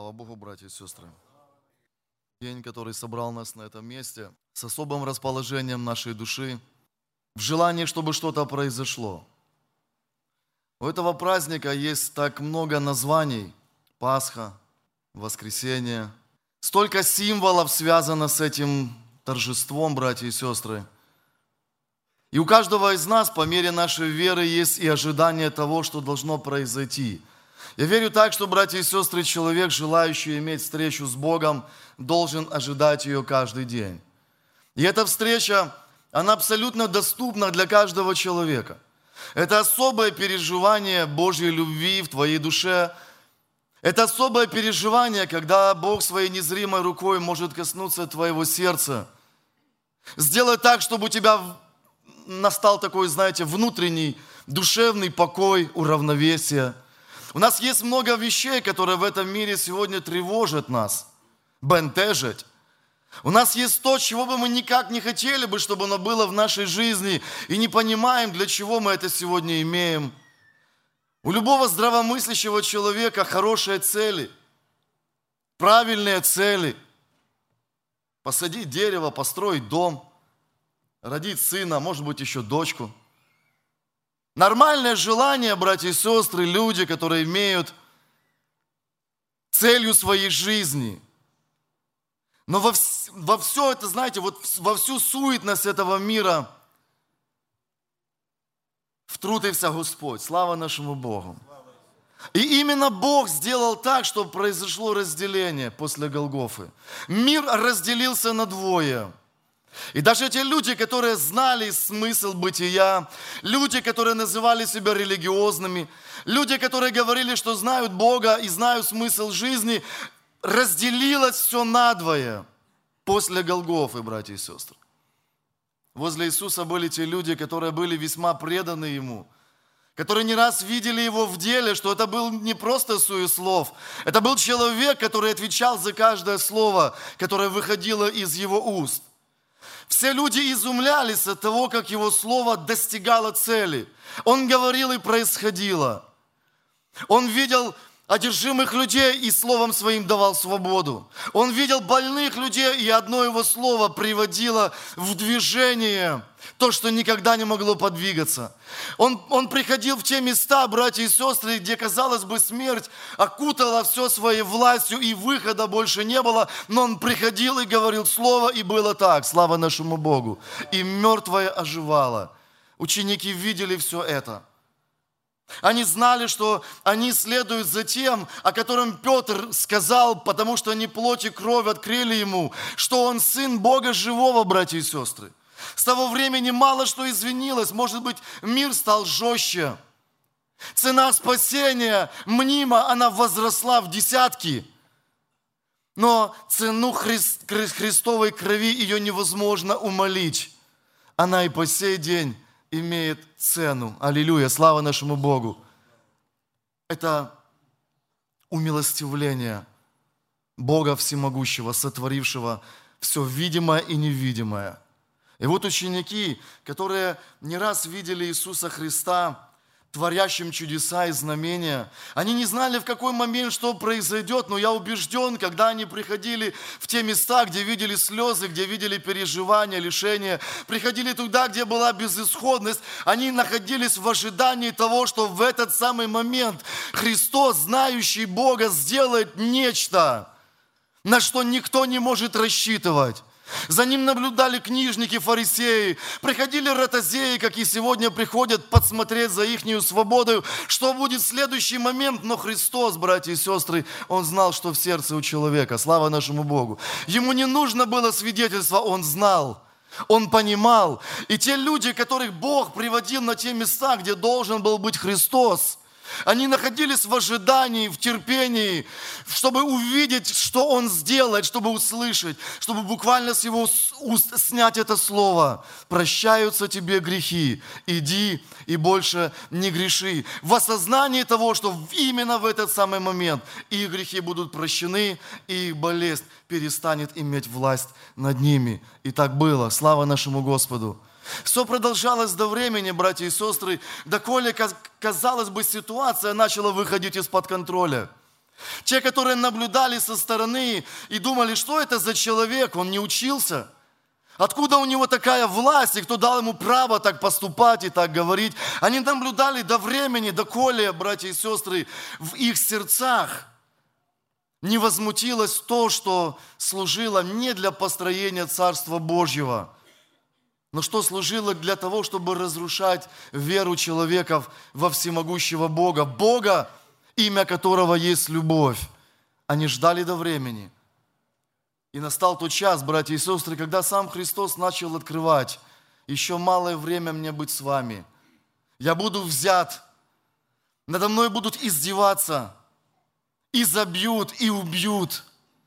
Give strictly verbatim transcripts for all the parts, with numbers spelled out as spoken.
Слава Богу, братья и сестры. День, который собрал нас на этом месте, с особым расположением нашей души, в желании, чтобы что-то произошло. У этого праздника есть так много названий. Пасха, воскресенье. Столько символов связано с этим торжеством, братья и сестры. И у каждого из нас по мере нашей веры есть и ожидание того, что должно произойти. Я верю так, что, братья и сестры, человек, желающий иметь встречу с Богом, должен ожидать ее каждый день. И эта встреча, она абсолютно доступна для каждого человека. Это особое переживание Божьей любви в твоей душе. Это особое переживание, когда Бог своей незримой рукой может коснуться твоего сердца. Сделать так, чтобы у тебя настал такой, знаете, внутренний, душевный покой, уравновесие. У нас есть много вещей, которые в этом мире сегодня тревожат нас, бентежат. У нас есть то, чего бы мы никак не хотели бы, чтобы оно было в нашей жизни, и не понимаем, для чего мы это сегодня имеем. У любого здравомыслящего человека хорошие цели, правильные цели. Посадить дерево, построить дом, родить сына, может быть, еще дочку. Нормальное желание, братья и сестры, люди, которые имеют целью своей жизни. Но во, вс- во все это, знаете, вот во всю суетность этого мира втрутился Господь. Слава нашему Богу. И именно Бог сделал так, чтобы произошло разделение после Голгофы. Мир разделился на двое. И даже те люди, которые знали смысл бытия, люди, которые называли себя религиозными, люди, которые говорили, что знают Бога и знают смысл жизни, разделилось все надвое после Голгофы, братья и сестры. Возле Иисуса были те люди, которые были весьма преданы Ему, которые не раз видели Его в деле, что это был не просто суеслов, это был человек, который отвечал за каждое слово, которое выходило из Его уст. Все люди изумлялись от того, как Его слово достигало цели. Он говорил, и происходило. Он видел одержимых людей и словом своим давал свободу. Он видел больных людей, и одно Его слово приводило в движение то, что никогда не могло подвигаться. Он, он приходил в те места, братья и сестры, где, казалось бы, смерть окутала все своей властью, и выхода больше не было, но Он приходил и говорил слово, и было так, слава нашему Богу. И мертвое оживало. Ученики видели все это. Они знали, что они следуют за тем, о котором Петр сказал, потому что они плоть и кровь открыли ему, что он сын Бога живого, братья и сестры. С того времени мало что изменилось, может быть, мир стал жестче. Цена спасения, мнимо, она возросла в десятки. Но цену Хри- Христовой крови ее невозможно умолить. Она и по сей день имеет цену. Аллилуйя, слава нашему Богу. Это умилостивление Бога Всемогущего, сотворившего все видимое и невидимое. И вот ученики, которые не раз видели Иисуса Христа, творящим чудеса и знамения, они не знали, в какой момент что произойдет, но я убежден, когда они приходили в те места, где видели слезы, где видели переживания, лишения, приходили туда, где была безысходность, они находились в ожидании того, что в этот самый момент Христос, знающий Бога, сделает нечто, на что никто не может рассчитывать. За ним наблюдали книжники, фарисеи, приходили ротозеи, как и сегодня приходят подсмотреть за ихнюю свободу, что будет в следующий момент. Но Христос, братья и сестры, Он знал, что в сердце у человека. Слава нашему Богу. Ему не нужно было свидетельства, Он знал, Он понимал. И те люди, которых Бог приводил на те места, где должен был быть Христос, они находились в ожидании, в терпении, чтобы увидеть, что Он сделает, чтобы услышать, чтобы буквально с Его уст снять это слово. Прощаются тебе грехи, иди и больше не греши. В осознании того, что именно в этот самый момент их грехи будут прощены, и их болезнь перестанет иметь власть над ними. И так было. Слава нашему Господу. Все продолжалось до времени, братья и сестры, доколе, казалось бы, ситуация начала выходить из-под контроля. Те, которые наблюдали со стороны и думали, что это за человек, он не учился. Откуда у него такая власть, и кто дал ему право так поступать и так говорить? Они наблюдали до времени, доколе, братья и сестры, в их сердцах не возмутилось то, что служило не для построения Царства Божьего, но что служило для того, чтобы разрушать веру человеков во всемогущего Бога. Бога, имя которого есть любовь. Они ждали до времени. И настал тот час, братья и сестры, когда сам Христос начал открывать: еще малое время мне быть с вами. Я буду взят, надо мной будут издеваться, и забьют, и убьют.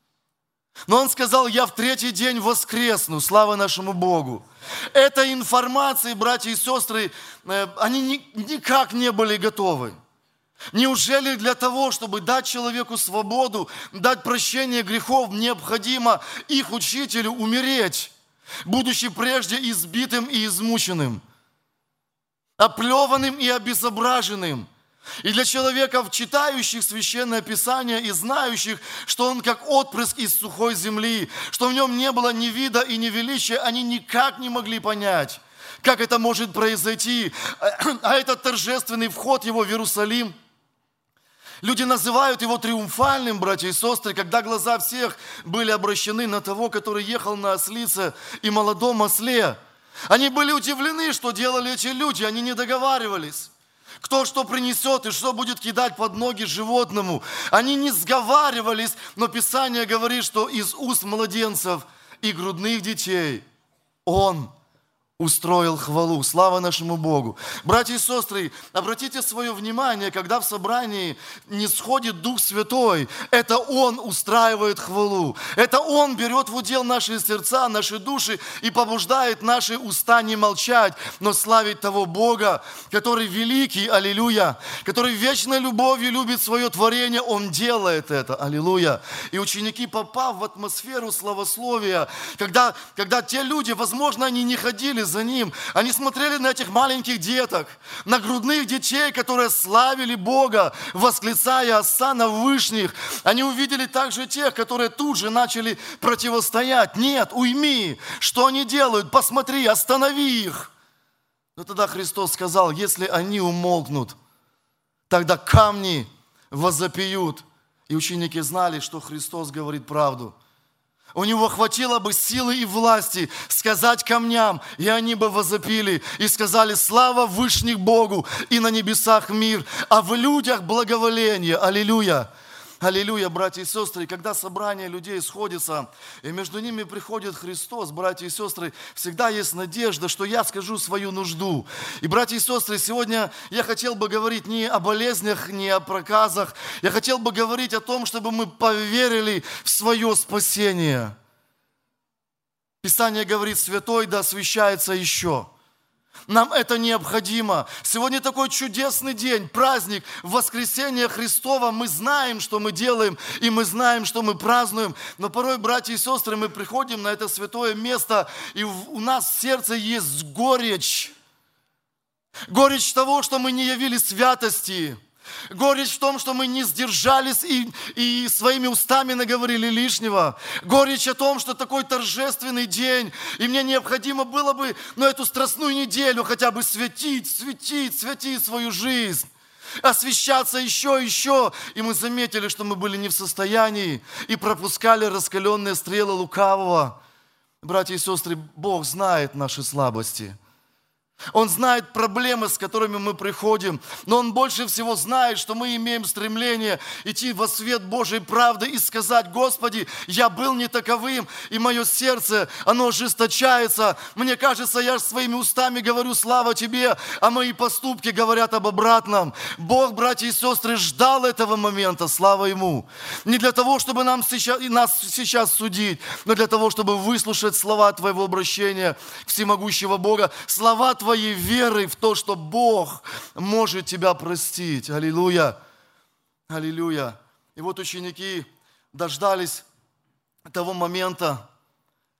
Но Он сказал: я в третий день воскресну, слава нашему Богу. Этой информации, братья и сестры, они никак не были готовы. Неужели для того, чтобы дать человеку свободу, дать прощение грехов, необходимо их учителю умереть, будучи прежде избитым и измученным, оплеванным и обезображенным? И для человеков, читающих Священное Писание и знающих, что он как отпрыск из сухой земли, что в нем не было ни вида и ни величия, они никак не могли понять, как это может произойти. А этот торжественный вход его в Иерусалим, люди называют его триумфальным, братья и сестры, когда глаза всех были обращены на того, который ехал на ослице и молодом осле. Они были удивлены, что делали эти люди, они не договаривались. Кто что принесет и что будет кидать под ноги животному. Они не сговаривались, но Писание говорит, что из уст младенцев и грудных детей Он устроил хвалу. Слава нашему Богу. Братья и сестры, обратите свое внимание, когда в собрании не сходит Дух Святой, это Он устраивает хвалу. Это Он берет в удел наши сердца, наши души и побуждает наши уста не молчать, но славить того Бога, который великий, аллилуйя, который вечной любовью любит свое творение. Он делает это, аллилуйя. И ученики, попав в атмосферу славословия, когда, когда те люди, возможно, они не ходили за Ним. Они смотрели на этих маленьких деток, на грудных детей, которые славили Бога, восклицая «Осанна Вышних». Они увидели также тех, которые тут же начали противостоять. Нет, уйми, что они делают, посмотри, останови их. Но тогда Христос сказал: если они умолкнут, тогда камни возопьют. И ученики знали, что Христос говорит правду. У него хватило бы силы и власти сказать камням, и они бы возопили и сказали: слава Вышних Богу и на небесах мир, а в людях благоволение. Аллилуйя. Аллилуйя, братья и сестры. И когда собрание людей сходится, и между ними приходит Христос, братья и сестры, всегда есть надежда, что я скажу свою нужду. И, братья и сестры, сегодня я хотел бы говорить не о болезнях, не о проказах. Я хотел бы говорить о том, чтобы мы поверили в свое спасение. Писание говорит: святой да освящается еще. Нам это необходимо. Сегодня такой чудесный день, праздник, воскресение Христова. Мы знаем, что мы делаем, и мы знаем, что мы празднуем. Но порой, братья и сестры, мы приходим на это святое место, и у нас в сердце есть горечь. Горечь того, что мы не явили святости. Горечь в том, что мы не сдержались и, и своими устами наговорили лишнего. Горечь о том, что такой торжественный день, и мне необходимо было бы, ну, эту страстную неделю хотя бы светить, светить, светить свою жизнь, освещаться еще, еще. И мы заметили, что мы были не в состоянии и пропускали раскаленные стрелы лукавого. Братья и сестры, Бог знает наши слабости. Он знает проблемы, с которыми мы приходим, но Он больше всего знает, что мы имеем стремление идти во свет Божьей правды и сказать: Господи, я был не таковым, и мое сердце, оно ожесточается. Мне кажется, я своими устами говорю слава Тебе, а мои поступки говорят об обратном. Бог, братья и сестры, ждал этого момента, слава Ему. Не для того, чтобы нам сейчас, нас сейчас судить, но для того, чтобы выслушать слова Твоего обращения, всемогущего Бога, слова Твои, твоей веры в то, что Бог может тебя простить. Аллилуйя. Аллилуйя. И вот ученики дождались того момента,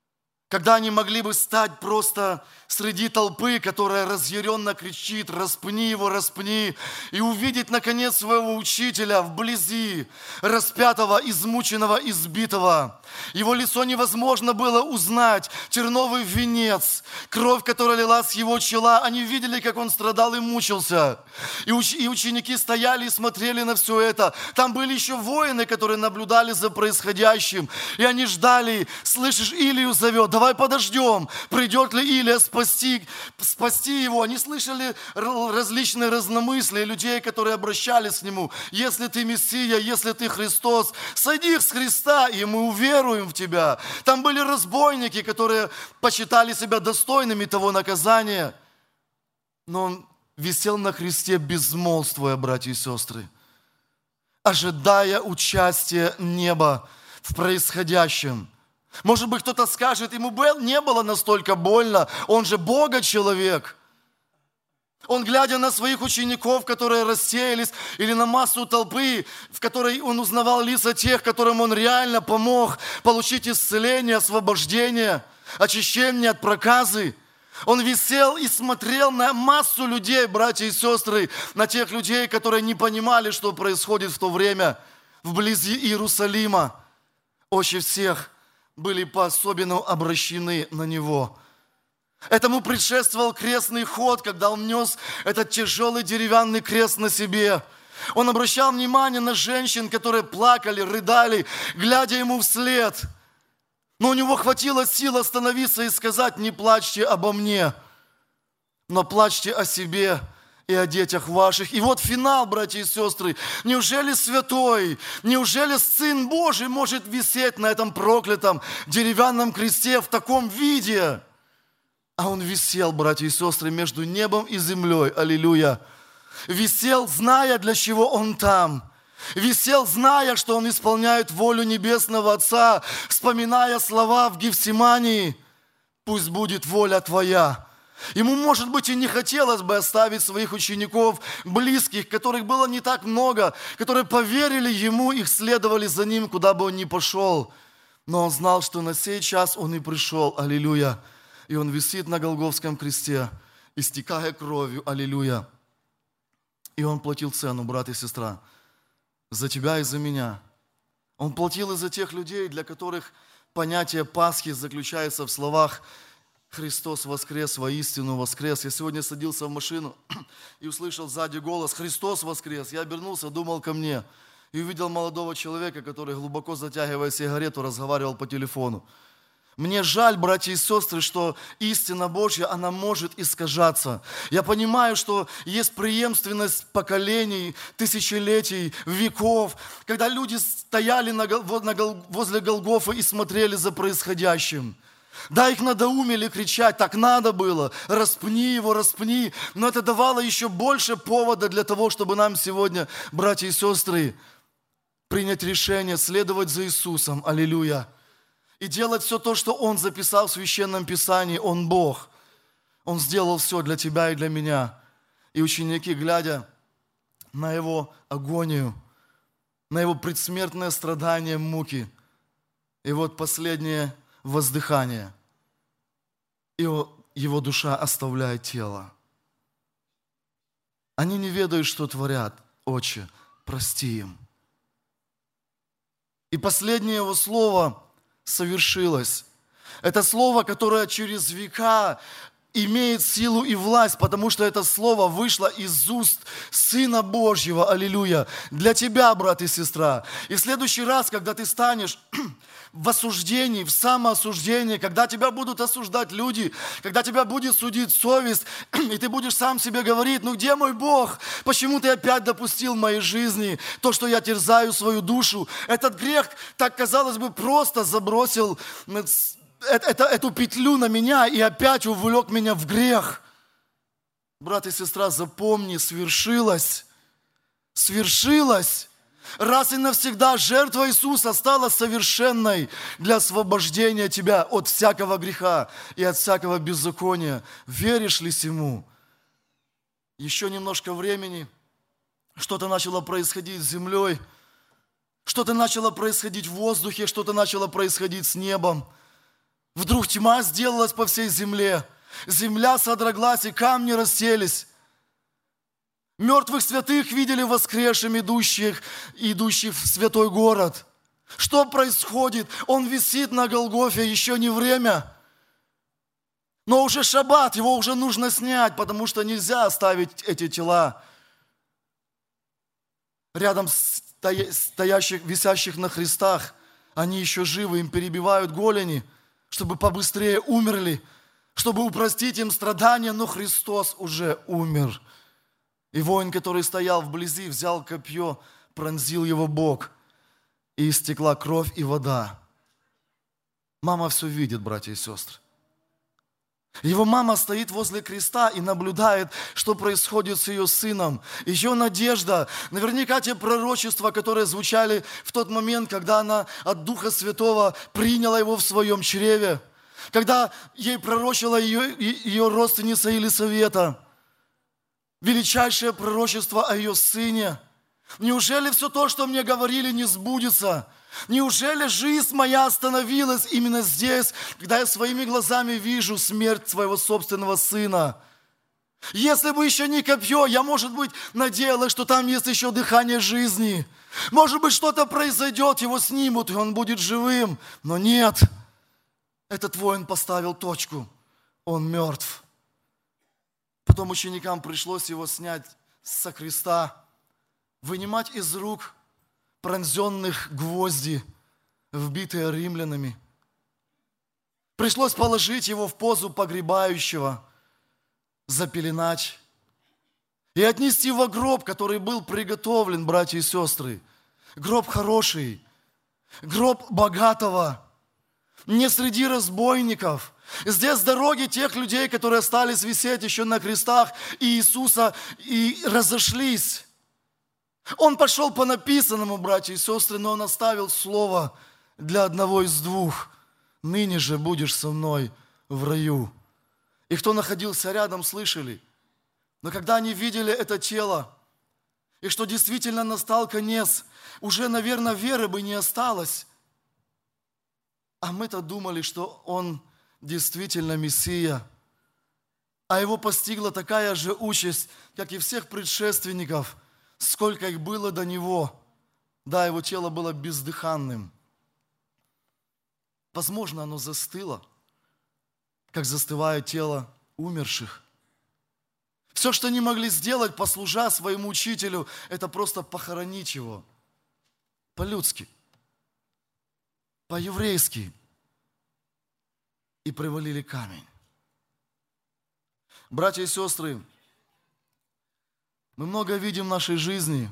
когда они могли бы стать просто среди толпы, которая разъяренно кричит: распни его, распни, и увидеть, наконец, своего учителя вблизи, распятого, измученного, избитого. Его лицо невозможно было узнать, терновый венец, кровь, которая лилась с его чела. Они видели, как он страдал и мучился. И, уч- и ученики стояли и смотрели на все это. Там были еще воины, которые наблюдали за происходящим, и они ждали. Слышишь, Илию зовет: давай подождем, придет ли Илия спасти, спасти его. Они слышали различные разномыслия людей, которые обращались к нему: если ты Мессия, если ты Христос, сойди с Христа, и мы уверуем в тебя. Там были разбойники, которые почитали себя достойными того наказания. Но он висел на кресте, безмолвствуя, братья и сестры, ожидая участия неба в происходящем. Может быть, кто-то скажет: ему не было настолько больно, он же Бога человек. Он, глядя на своих учеников, которые рассеялись, или на массу толпы, в которой он узнавал лица тех, которым он реально помог получить исцеление, освобождение, очищение от проказы. Он висел и смотрел на массу людей, братья и сестры, на тех людей, которые не понимали, что происходит в то время вблизи Иерусалима. Очи всех были по-особенному обращены на Него. Этому предшествовал крестный ход, когда Он нес этот тяжелый деревянный крест на себе. Он обращал внимание на женщин, которые плакали, рыдали, глядя Ему вслед. Но у Него хватило сил остановиться и сказать: не плачьте обо мне, но плачьте о себе и о детях ваших. И вот финал, братья и сестры. Неужели святой, неужели Сын Божий может висеть на этом проклятом деревянном кресте в таком виде? А Он висел, братья и сестры, между небом и землей. Аллилуйя. Висел, зная, для чего Он там. Висел, зная, что Он исполняет волю Небесного Отца, вспоминая слова в Гефсимании: пусть будет воля Твоя. Ему, может быть, и не хотелось бы оставить своих учеников, близких, которых было не так много, которые поверили Ему и следовали за Ним, куда бы Он ни пошел. Но Он знал, что на сей час Он и пришел. Аллилуйя. И Он висит на Голгофском кресте, истекая кровью. Аллилуйя. И Он платил цену, брат и сестра, за тебя и за меня. Он платил и за тех людей, для которых понятие Пасхи заключается в словах: Христос воскрес, воистину воскрес. Я сегодня садился в машину и услышал сзади голос: Христос воскрес. Я обернулся, думал ко мне, и увидел молодого человека, который, глубоко затягивая сигарету, разговаривал по телефону. Мне жаль, братья и сестры, что истина Божья, она может искажаться. Я понимаю, что есть преемственность поколений, тысячелетий, веков, когда люди стояли на, на, возле Голгофы и смотрели за происходящим. Да, их надоумили кричать: так надо было, распни его, распни. Но это давало еще больше повода для того, чтобы нам сегодня, братья и сестры, принять решение следовать за Иисусом. Аллилуйя. И делать все то, что Он записал в Священном Писании. Он Бог. Он сделал все для тебя и для меня. И ученики, глядя на Его агонию, на Его предсмертное страдание, муки, и вот последнее воздыхание, и Его душа оставляет тело. Они не ведают, что творят. Отче, прости им. И последнее Его слово совершилось. Это слово, которое через века имеет силу и власть, потому что это слово вышло из уст Сына Божьего. Аллилуйя. Для тебя, брат и сестра. И в следующий раз, когда ты станешь в осуждении, в самоосуждении, когда тебя будут осуждать люди, когда тебя будет судить совесть, и ты будешь сам себе говорить: ну где мой Бог? Почему ты опять допустил в моей жизни то, что я терзаю свою душу? Этот грех, так казалось бы, просто забросил это, эту петлю на меня и опять увлек меня в грех. Брат и сестра, запомни, свершилось, свершилось. Раз и навсегда жертва Иисуса стала совершенной для освобождения тебя от всякого греха и от всякого беззакония. Веришь ли сему? Еще немножко времени, что-то начало происходить с землей, что-то начало происходить в воздухе, что-то начало происходить с небом. Вдруг тьма сделалась по всей земле. Земля содроглась, и камни расселись. Мертвых святых видели воскресшим идущих, идущих в святой город. Что происходит? Он висит на Голгофе, еще не время. Но уже шаббат, его уже нужно снять, потому что нельзя оставить эти тела рядом с стоящих, висящих на крестах. Они еще живы, им перебивают голени, чтобы побыстрее умерли, чтобы упростить им страдания, но Христос уже умер. И воин, который стоял вблизи, взял копье, пронзил его бок, и истекла кровь и вода. Мама все видит, братья и сестры. Его мама стоит возле креста и наблюдает, что происходит с ее сыном. Ее надежда, наверняка те пророчества, которые звучали в тот момент, когда она от Духа Святого приняла его в своем чреве, когда ей пророчила ее, ее родственница Елисавета, величайшее пророчество о ее сыне. Неужели все то, что мне говорили, не сбудется? Неужели жизнь моя остановилась именно здесь, когда я своими глазами вижу смерть своего собственного сына? Если бы еще не копье, я, может быть, надеялась, что там есть еще дыхание жизни. Может быть, что-то произойдет, его снимут, и он будет живым. Но нет, этот воин поставил точку. Он мертв. Потом ученикам пришлось его снять со креста, вынимать из рук пронзенных гвозди, вбитые римлянами. Пришлось положить его в позу погребающего, запеленать и отнести во гроб, который был приготовлен, братья и сестры. Гроб хороший, гроб богатого, не среди разбойников. Здесь дороги тех людей, которые остались висеть еще на крестах Иисуса и разошлись. Он пошел по написанному, братья и сестры, но он оставил слово для одного из двух. Ныне же будешь со мной в раю. И кто находился рядом, слышали. Но когда они видели это тело, и что действительно настал конец, уже, наверное, веры бы не осталось. А мы-то думали, что он действительно Мессия. А его постигла такая же участь, как и всех предшественников, сколько их было до него. Да, его тело было бездыханным. Возможно, оно застыло, как застывает тело умерших. Все, что они могли сделать, послужа своему учителю, это просто похоронить его. По-людски, по-еврейски. И привалили камень. Братья и сестры, мы много видим в нашей жизни.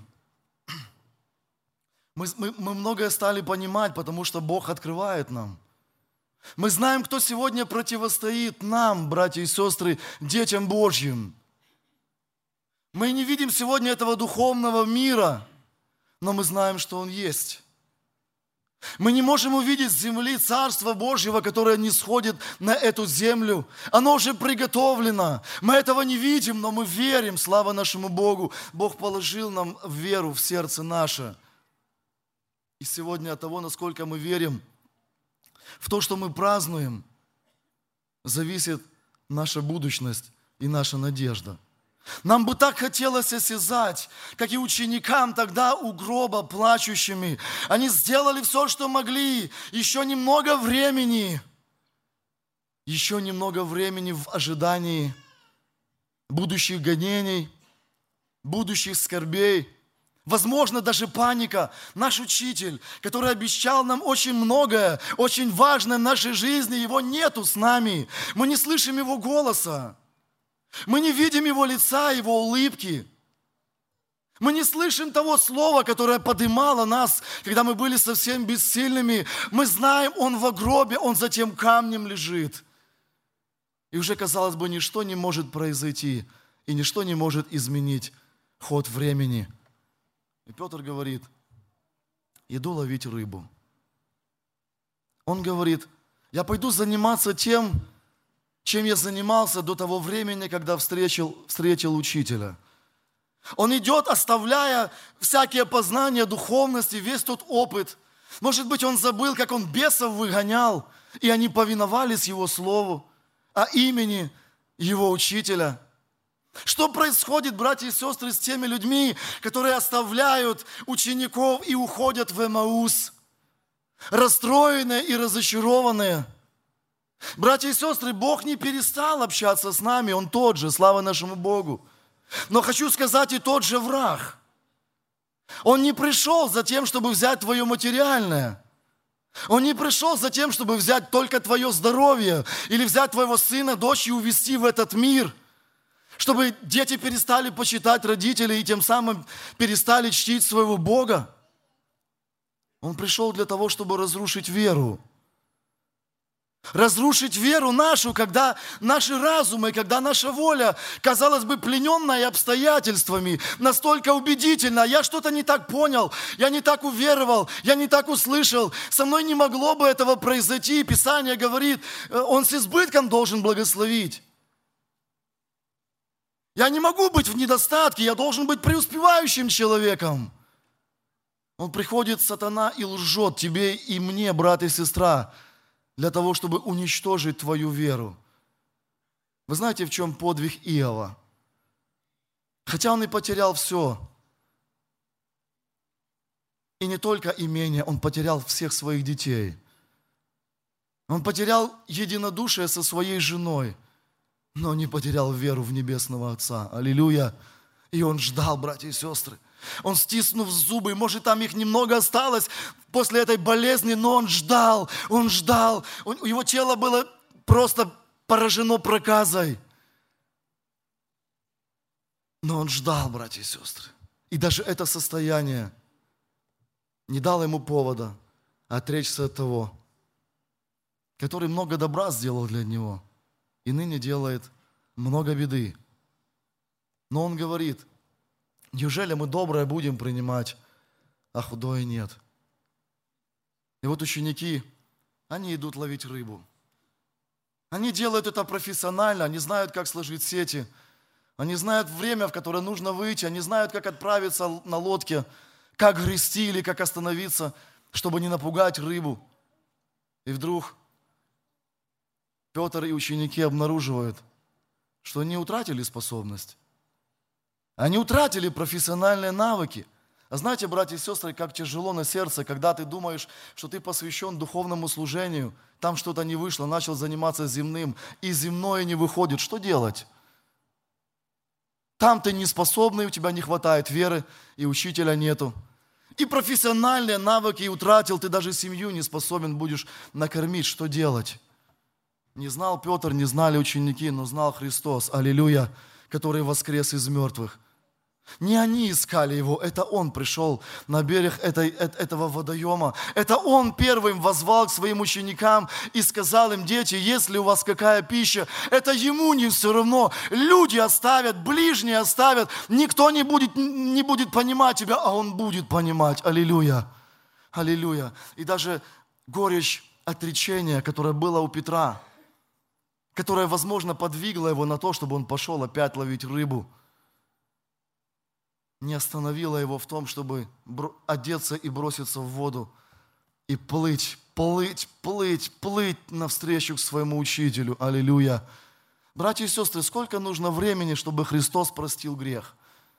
Мы, мы, мы многое стали понимать, потому что Бог открывает нам. Мы знаем, кто сегодня противостоит нам, братья и сестры, детям Божьим. Мы не видим сегодня этого духовного мира, но мы знаем, что он есть. Мы не можем увидеть с земли Царство Божьего, которое не сходит на эту землю. Оно уже приготовлено. Мы этого не видим, но мы верим, слава нашему Богу. Бог положил нам веру в сердце наше. И сегодня от того, насколько мы верим в то, что мы празднуем, зависит наша будущность и наша надежда. Нам бы так хотелось осязать, как и ученикам тогда у гроба плачущими. Они сделали все, что могли. Еще немного времени. Еще немного времени в ожидании будущих гонений, будущих скорбей. Возможно, даже паника. Наш учитель, который обещал нам очень многое, очень важное в нашей жизни, его нету с нами. Мы не слышим его голоса. Мы не видим его лица, его улыбки. Мы не слышим того слова, которое поднимало нас, когда мы были совсем бессильными. Мы знаем, он в гробе, он за тем камнем лежит. И уже, казалось бы, ничто не может произойти, и ничто не может изменить ход времени. И Петр говорит: иду ловить рыбу. Он говорит: я пойду заниматься тем, чем я занимался до того времени, когда встретил, встретил учителя. Он идет, оставляя всякие познания духовности, весь тот опыт, Может быть, он забыл, как он бесов выгонял, и они повиновались его слову, а имени его учителя. Что происходит, братья и сестры, с теми людьми, которые оставляют учеников и уходят в Эмаус, расстроенные и разочарованные? Братья и сестры, Бог не перестал общаться с нами, Он тот же, слава нашему Богу. Но хочу сказать, и тот же враг. Он не пришел за тем, чтобы взять твое материальное. Он не пришел за тем, чтобы взять только твое здоровье или взять твоего сына, дочь и увести в этот мир, чтобы дети перестали почитать родителей и тем самым перестали чтить своего Бога. Он пришел для того, чтобы разрушить веру. Разрушить веру нашу, когда наши разумы, когда наша воля, казалось бы, плененная обстоятельствами, настолько убедительна. Я что-то не так понял, я не так уверовал, я не так услышал. Со мной не могло бы этого произойти. Писание говорит, Он с избытком должен благословить. Я не могу быть в недостатке, я должен быть преуспевающим человеком. Он приходит, сатана, и лжет тебе и мне, брат и сестра, для того, чтобы уничтожить твою веру. Вы знаете, в чем подвиг Иова? Хотя он и потерял все. И не только имение, он потерял всех своих детей. Он потерял единодушие со своей женой, но не потерял веру в Небесного Отца. Аллилуйя! И он ждал, братья и сестры. Он, стиснув зубы, может, там их немного осталось после этой болезни, но он ждал, он ждал. Его тело было просто поражено проказой. Но он ждал, братья и сестры. И даже это состояние не дало ему повода отречься от того, который много добра сделал для него и ныне делает много беды. Но он говорит: неужели мы доброе будем принимать, а худое нет? И вот ученики, они идут ловить рыбу. Они делают это профессионально, они знают, как сложить сети, они знают время, в которое нужно выйти, они знают, как отправиться на лодке, как грести или как остановиться, чтобы не напугать рыбу. И вдруг Петр и ученики обнаруживают, что они утратили способность. Они утратили профессиональные навыки. А знаете, братья и сестры, как тяжело на сердце, когда ты думаешь, что ты посвящен духовному служению, там что-то не вышло, начал заниматься земным, и земное не выходит. Что делать? Там ты неспособный, у тебя не хватает веры, и учителя нету. И профессиональные навыки утратил, ты даже семью не способен будешь накормить. Что делать? Не знал Петр, не знали ученики, но знал Христос, аллилуйя, который воскрес из мертвых. Не они искали Его, это Он пришел на берег этой, этого водоема. Это Он первым воззвал к своим ученикам и сказал им: дети, если у вас какая пища, это Ему не все равно. Люди оставят, ближние оставят, никто не будет, не будет понимать тебя, а Он будет понимать. Аллилуйя, аллилуйя. И даже горечь отречения, которая была у Петра, которая, возможно, подвигла его на то, чтобы он пошел опять ловить рыбу, не остановила его в том, чтобы одеться и броситься в воду и плыть, плыть, плыть, плыть навстречу к своему учителю. Аллилуйя. Братья и сестры, сколько нужно времени, чтобы Христос простил грех?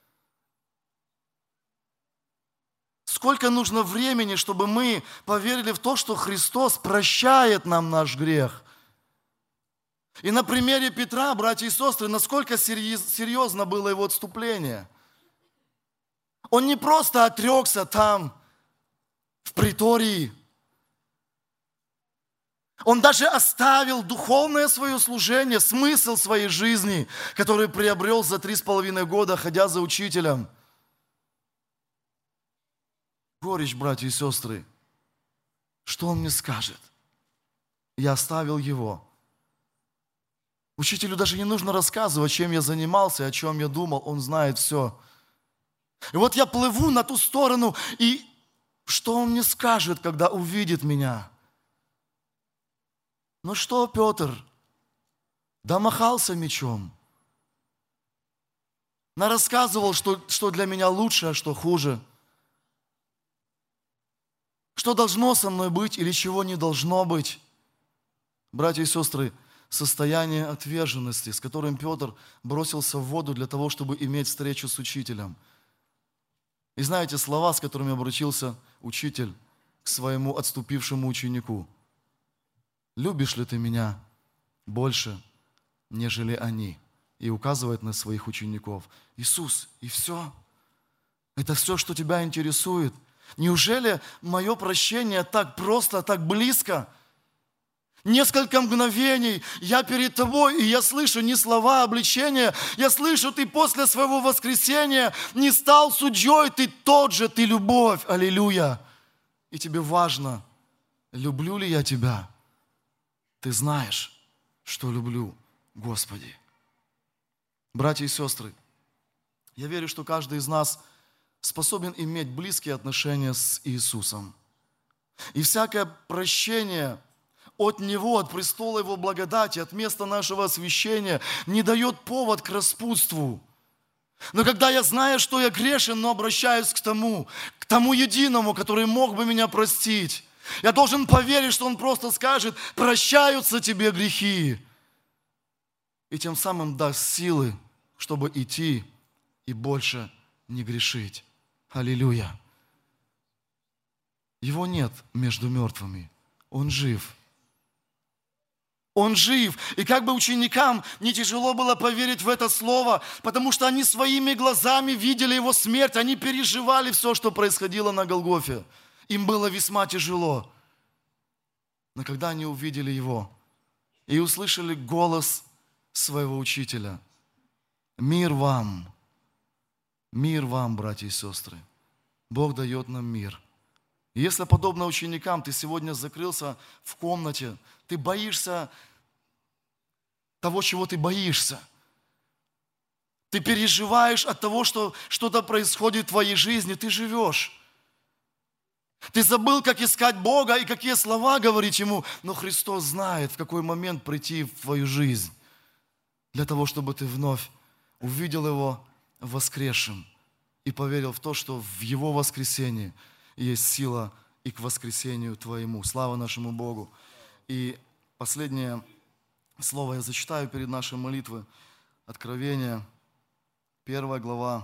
Сколько нужно времени, чтобы мы поверили в то, что Христос прощает нам наш грех? И на примере Петра, братья и сестры, насколько серьезно было его отступление. Он не просто отрекся там, в притории. Он даже оставил духовное свое служение, смысл своей жизни, который приобрел за три с половиной года, ходя за учителем. Горечь, братья и сестры. Что он мне скажет? Я оставил его. Учителю даже не нужно рассказывать, чем я занимался, о чем я думал. Он знает все. И вот я плыву на ту сторону, и что он мне скажет, когда увидит меня? Ну что, Петр, домахался мечом. Нарассказывал, что, что для меня лучше, а что хуже. Что должно со мной быть или чего не должно быть? Братья и сестры, состояние отверженности, с которым Петр бросился в воду для того, чтобы иметь встречу с учителем. И знаете слова, с которыми обратился учитель к своему отступившему ученику. «Любишь ли ты меня больше, нежели они?» И указывает на своих учеников. Иисус, и все? Это все, что тебя интересует? Неужели мое прощение так просто, так близко? Несколько мгновений я перед тобой, и я слышу не слова обличения, я слышу, ты после своего воскресения не стал судьей, ты тот же, ты любовь, аллилуйя. И тебе важно, люблю ли я тебя? Ты знаешь, что люблю, Господи. Братья и сестры, я верю, что каждый из нас способен иметь близкие отношения с Иисусом. И всякое прощение от Него, от престола Его благодати, от места нашего освящения не дает повод к распутству. Но когда я знаю, что я грешен, но обращаюсь к тому, к тому единому, который мог бы меня простить, я должен поверить, что Он просто скажет: прощаются тебе грехи. И тем самым даст силы, чтобы идти и больше не грешить. Аллилуйя. Его нет между мертвыми. Он жив. Он жив. И как бы ученикам не тяжело было поверить в это слово, потому что они своими глазами видели Его смерть, они переживали все, что происходило на Голгофе. Им было весьма тяжело. Но когда они увидели Его и услышали голос своего учителя: «Мир вам, мир вам, братья и сестры». Бог дает нам мир. И если, подобно ученикам, ты сегодня закрылся в комнате, ты боишься того, чего ты боишься. Ты переживаешь от того, что что-то происходит в твоей жизни, ты живешь. Ты забыл, как искать Бога и какие слова говорить Ему, но Христос знает, в какой момент прийти в твою жизнь, для того, чтобы ты вновь увидел Его воскресшим и поверил в то, что в Его воскресении есть сила и к воскресению твоему. Слава нашему Богу. И последнее слово я зачитаю перед нашей молитвой. Откровение, первая глава,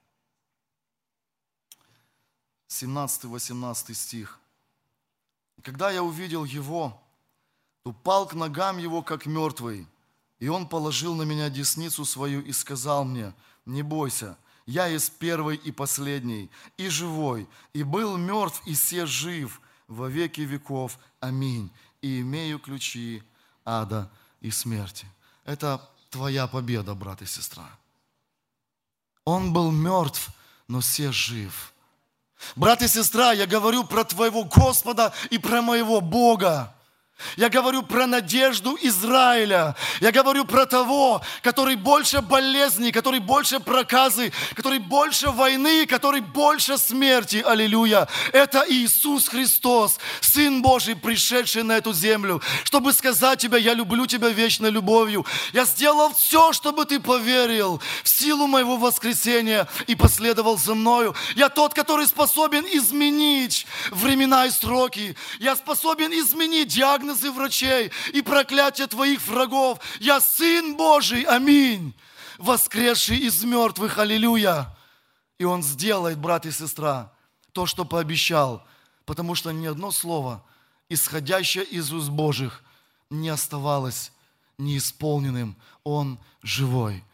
семнадцатый-восемнадцатый стих. «Когда я увидел Его, то пал к ногам Его, как мертвый, и Он положил на меня десницу свою и сказал мне: не бойся, я есть первый и последний, и живой, и был мертв, и се жив во веки веков. Аминь. И имею ключи ада и смерти». Это твоя победа, брат и сестра. Он был мертв, но се жив. Брат и сестра, я говорю про твоего Господа и про моего Бога. Я говорю про надежду Израиля. Я говорю про того, который больше болезней, который больше проказы, который больше войны, который больше смерти. Аллилуйя. Это Иисус Христос, Сын Божий, пришедший на эту землю, чтобы сказать тебе: я люблю тебя вечной любовью. Я сделал все, чтобы ты поверил в силу моего воскресения и последовал за мною. Я тот, который способен изменить времена и сроки. Я способен изменить диагноз и врачей, и проклятие твоих врагов. Я Сын Божий, аминь, воскресший из мертвых, аллилуйя. И Он сделает, брат и сестра, то, что пообещал, потому что ни одно слово, исходящее из уст Божьих, не оставалось неисполненным. Он живой.